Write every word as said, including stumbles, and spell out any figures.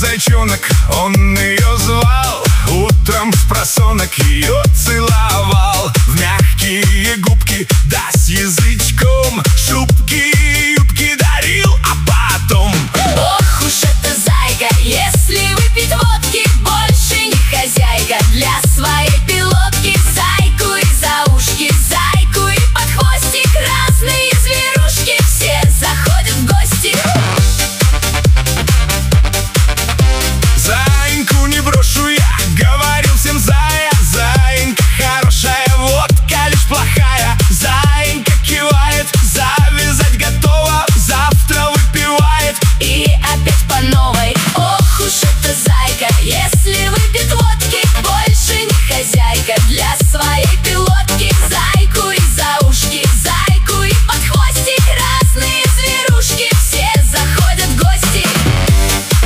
зайчонок, он ее звал. Утром спросонок ее целовал в мягкие губки, да с язычком шубки